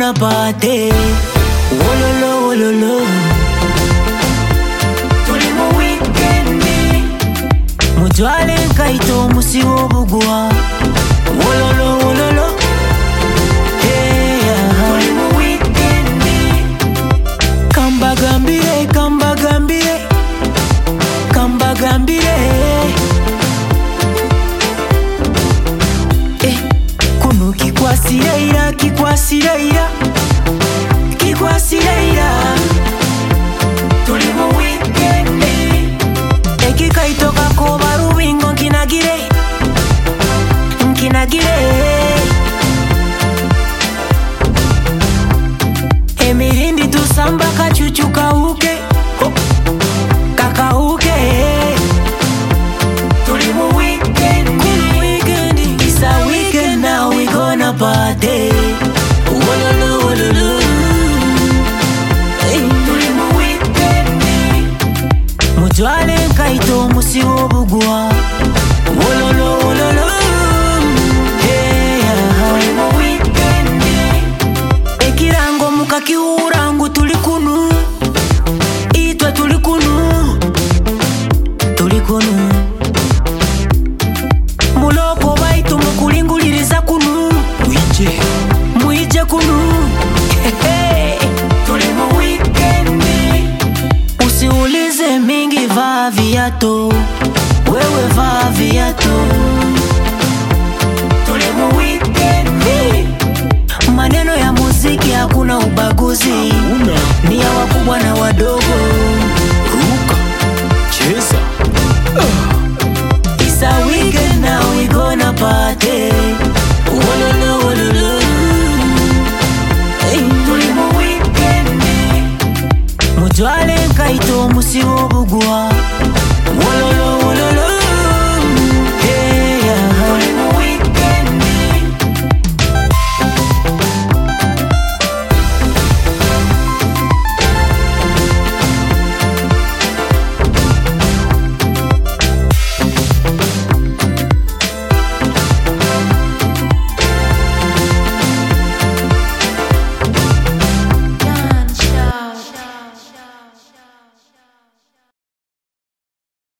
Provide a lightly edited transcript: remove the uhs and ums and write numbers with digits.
gonna party. Wololo, wololo. Tuli mu weekend. Mujwale nkaito musiwo bugwa. Wololo, wololo. Tuli mu weekend. Kamba gambire, kamba gambire. Kamba gambire. Kunu kikwasireira, kikwasireira. Kikwasireira. Tuli mu weekend. Ekikaito kakoba rubingo nkinagire. Nkinagire. Emirindi tusamba kachuchu kauke. Kakauke. Tuli mu weekend. It's a weekend now, we gonna party. Wololo, wololo. Tuli mu weekend. Mujwale nkaito musiwo bugwa. Wololo, wololo. Tuli mu weekend. Ekirango mukakiurangu tuli kunu. Itwe tuli kunu. Tuli kunu. Muloko baitu mukulinguliriza kunu. Muije kunu. Tuli mu weekend. Usiulize mingi, vaa viatu. Wewe vaa viatu. Tuli mu weekend. Maneno ya muziki hakuna ubaguzi. Ni ya wakubwa na wadogo. Ruka, cheza. It's a weekend now, we gonna party. Wololo, wololo. Tuli mu weekend. Mujwale nkaito musiwo